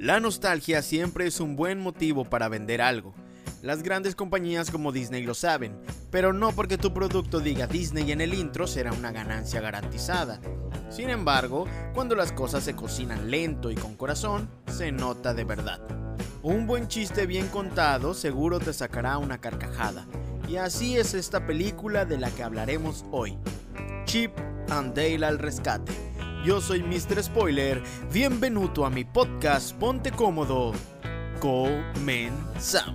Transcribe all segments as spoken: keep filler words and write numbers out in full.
La nostalgia siempre es un buen motivo para vender algo. Las grandes compañías como Disney lo saben, pero no porque tu producto diga Disney en el intro será una ganancia garantizada. Sin embargo, cuando las cosas se cocinan lento y con corazón, se nota de verdad. Un buen chiste bien contado seguro te sacará una carcajada. Y así es esta película de la que hablaremos hoy. Chip and Dale al rescate. Yo soy mister Spoiler, bienvenuto a mi podcast, ponte cómodo. Comenzamos.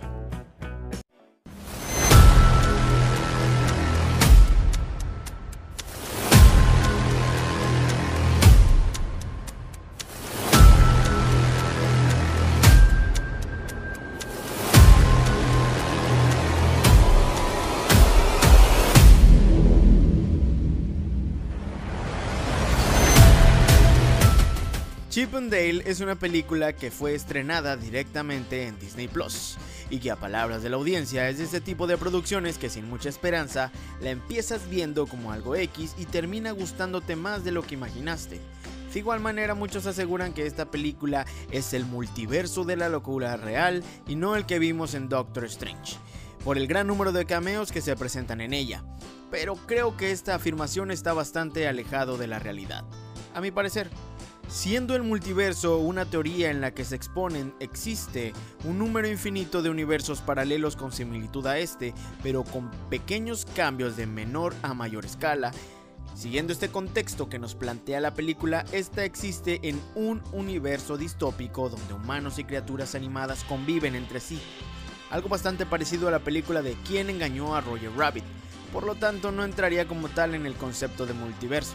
Chip and Dale es una película que fue estrenada directamente en Disney Plus y que a palabras de la audiencia es de ese tipo de producciones que sin mucha esperanza la empiezas viendo como algo X y termina gustándote más de lo que imaginaste. De igual manera, muchos aseguran que esta película es el multiverso de la locura real y no el que vimos en Doctor Strange, por el gran número de cameos que se presentan en ella, pero creo que esta afirmación está bastante alejado de la realidad, a mi parecer. Siendo el multiverso una teoría en la que se exponen, existe un número infinito de universos paralelos con similitud a este, pero con pequeños cambios de menor a mayor escala. Siguiendo este contexto que nos plantea la película, esta existe en un universo distópico donde humanos y criaturas animadas conviven entre sí. Algo bastante parecido a la película de ¿Quién engañó a Roger Rabbit? Por lo tanto, no entraría como tal en el concepto de multiverso.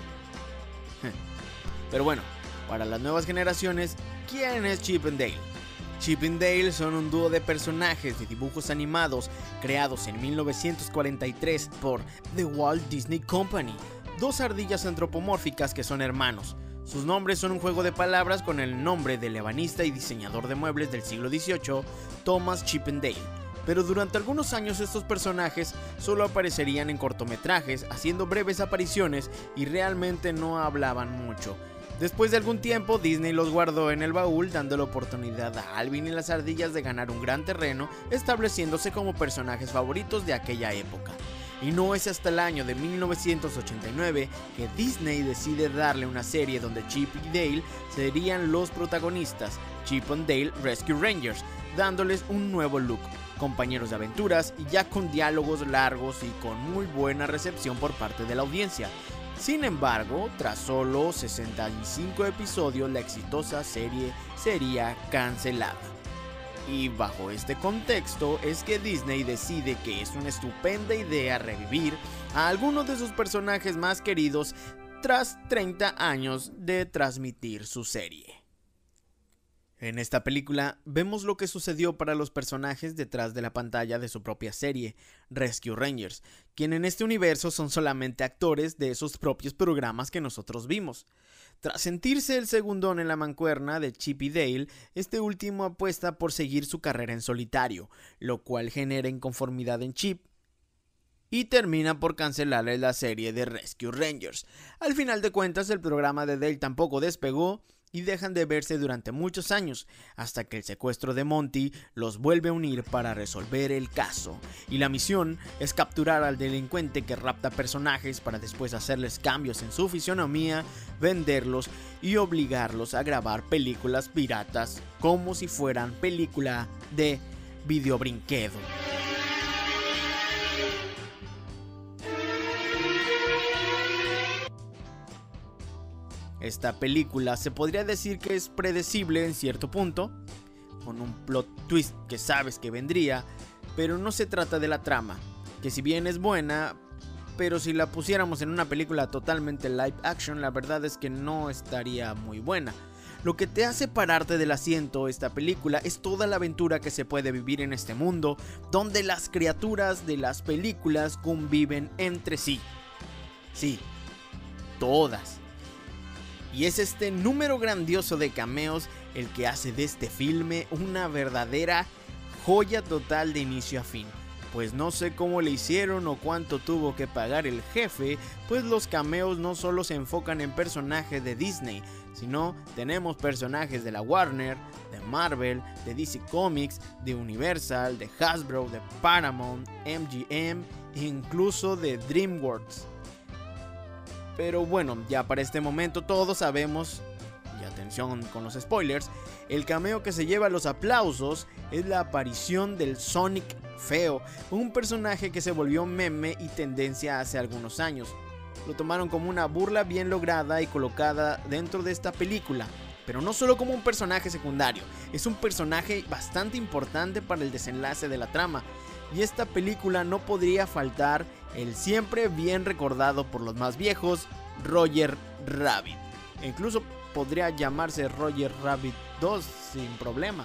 Pero bueno, para las nuevas generaciones, ¿quién es Chip and Dale? Chip and Dale son un dúo de personajes de dibujos animados creados en mil novecientos cuarenta y tres por The Walt Disney Company, dos ardillas antropomórficas que son hermanos. Sus nombres son un juego de palabras con el nombre del ebanista y diseñador de muebles del siglo dieciocho, Thomas Chip and Dale. Pero durante algunos años estos personajes solo aparecerían en cortometrajes, haciendo breves apariciones y realmente no hablaban mucho. Después de algún tiempo, Disney los guardó en el baúl, dando la oportunidad a Alvin y las ardillas de ganar un gran terreno, estableciéndose como personajes favoritos de aquella época. Y no es hasta el año de mil novecientos ochenta y nueve que Disney decide darle una serie donde Chip y Dale serían los protagonistas, Chip and Dale Rescue Rangers, dándoles un nuevo look, compañeros de aventuras y ya con diálogos largos y con muy buena recepción por parte de la audiencia. Sin embargo, tras solo sesenta y cinco episodios, la exitosa serie sería cancelada. Y bajo este contexto es que Disney decide que es una estupenda idea revivir a algunos de sus personajes más queridos tras treinta años de transmitir su serie. En esta película vemos lo que sucedió para los personajes detrás de la pantalla de su propia serie, Rescue Rangers, quien en este universo son solamente actores de esos propios programas que nosotros vimos. Tras sentirse el segundón en la mancuerna de Chip y Dale, este último apuesta por seguir su carrera en solitario, lo cual genera inconformidad en Chip y termina por cancelarle la serie de Rescue Rangers. Al final de cuentas, el programa de Dale tampoco despegó y dejan de verse durante muchos años, hasta que el secuestro de Monty los vuelve a unir para resolver el caso. Y la misión es capturar al delincuente que rapta personajes para después hacerles cambios en su fisionomía, venderlos y obligarlos a grabar películas piratas como si fueran película de videobrinquedo. Esta película se podría decir que es predecible en cierto punto, con un plot twist que sabes que vendría, pero no se trata de la trama, que si bien es buena, pero si la pusiéramos en una película totalmente live action, la verdad es que no estaría muy buena. Lo que te hace pararte del asiento esta película es toda la aventura que se puede vivir en este mundo, donde las criaturas de las películas conviven entre sí. Sí, todas. Y es este número grandioso de cameos el que hace de este filme una verdadera joya total de inicio a fin. Pues no sé cómo le hicieron o cuánto tuvo que pagar el jefe, pues los cameos no solo se enfocan en personajes de Disney, sino tenemos personajes de la Warner, de Marvel, de D C Comics, de Universal, de Hasbro, de Paramount, M G M e incluso de DreamWorks. Pero bueno, ya para este momento todos sabemos, y atención con los spoilers, el cameo que se lleva los aplausos es la aparición del Sonic feo, un personaje que se volvió meme y tendencia hace algunos años. Lo tomaron como una burla bien lograda y colocada dentro de esta película, pero no solo como un personaje secundario, es un personaje bastante importante para el desenlace de la trama. Y esta película no podría faltar el siempre bien recordado por los más viejos, Roger Rabbit. E incluso podría llamarse Roger Rabbit dos sin problema.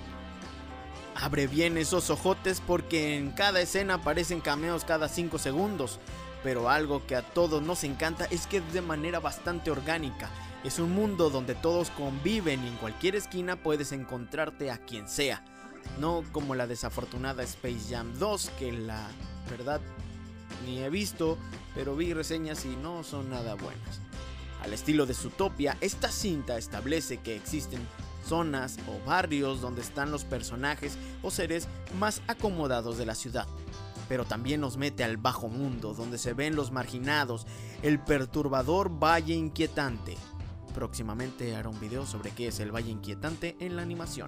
Abre bien esos ojotes porque en cada escena aparecen cameos cada cinco segundos. Pero algo que a todos nos encanta es que es de manera bastante orgánica. Es un mundo donde todos conviven y en cualquier esquina puedes encontrarte a quien sea. No como la desafortunada Space Jam dos, que la verdad ni he visto, pero vi reseñas y no son nada buenas. Al estilo de Zootopia, esta cinta establece que existen zonas o barrios donde están los personajes o seres más acomodados de la ciudad. Pero también nos mete al bajo mundo, donde se ven los marginados, el perturbador Valle Inquietante. Próximamente haré un video sobre qué es el Valle Inquietante en la animación.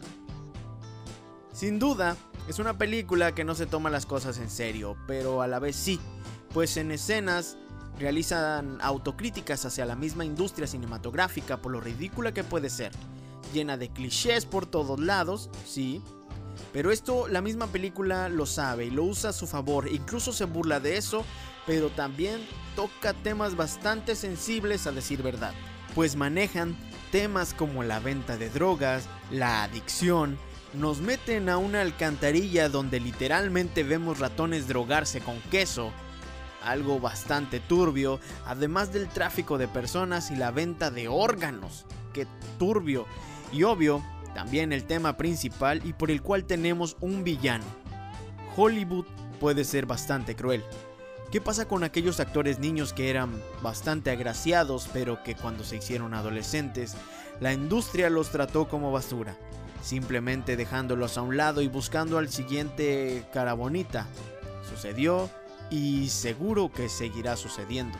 Sin duda, es una película que no se toma las cosas en serio, pero a la vez sí, pues en escenas realizan autocríticas hacia la misma industria cinematográfica por lo ridícula que puede ser, llena de clichés por todos lados, sí, pero esto la misma película lo sabe y lo usa a su favor, incluso se burla de eso, pero también toca temas bastante sensibles a decir verdad, pues manejan temas como la venta de drogas, la adicción. Nos meten a una alcantarilla donde literalmente vemos ratones drogarse con queso, algo bastante turbio, además del tráfico de personas y la venta de órganos, que turbio, y obvio, también el tema principal y por el cual tenemos un villano. Hollywood puede ser bastante cruel. ¿Qué pasa con aquellos actores niños que eran bastante agraciados, pero que cuando se hicieron adolescentes, la industria los trató como basura? Simplemente dejándolos a un lado y buscando al siguiente cara bonita. Sucedió y seguro que seguirá sucediendo.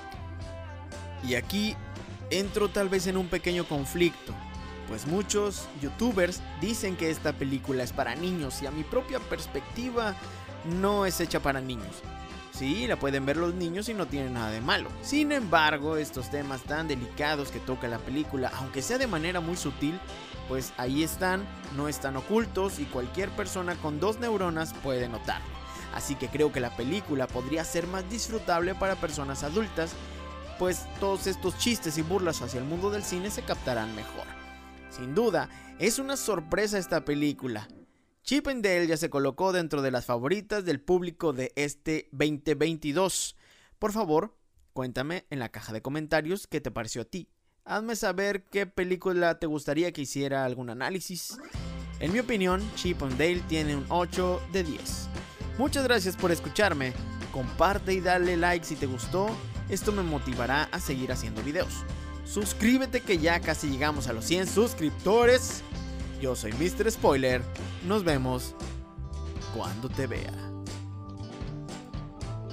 Y aquí entro tal vez en un pequeño conflicto, pues muchos youtubers dicen que esta película es para niños y a mi propia perspectiva no es hecha para niños. Sí, la pueden ver los niños y no tiene nada de malo. Sin embargo, estos temas tan delicados que toca la película, aunque sea de manera muy sutil, pues ahí están, no están ocultos y cualquier persona con dos neuronas puede notarlo. Así que creo que la película podría ser más disfrutable para personas adultas, pues todos estos chistes y burlas hacia el mundo del cine se captarán mejor. Sin duda, es una sorpresa esta película. Chip and Dale ya se colocó dentro de las favoritas del público de este veinte veintidós. Por favor, cuéntame en la caja de comentarios qué te pareció a ti. Hazme saber qué película te gustaría que hiciera algún análisis. En mi opinión, Chip and Dale tiene un ocho de diez. Muchas gracias por escucharme. Comparte y dale like si te gustó. Esto me motivará a seguir haciendo videos. Suscríbete que ya casi llegamos a los cien suscriptores. Yo soy míster Spoiler. Nos vemos cuando te vea.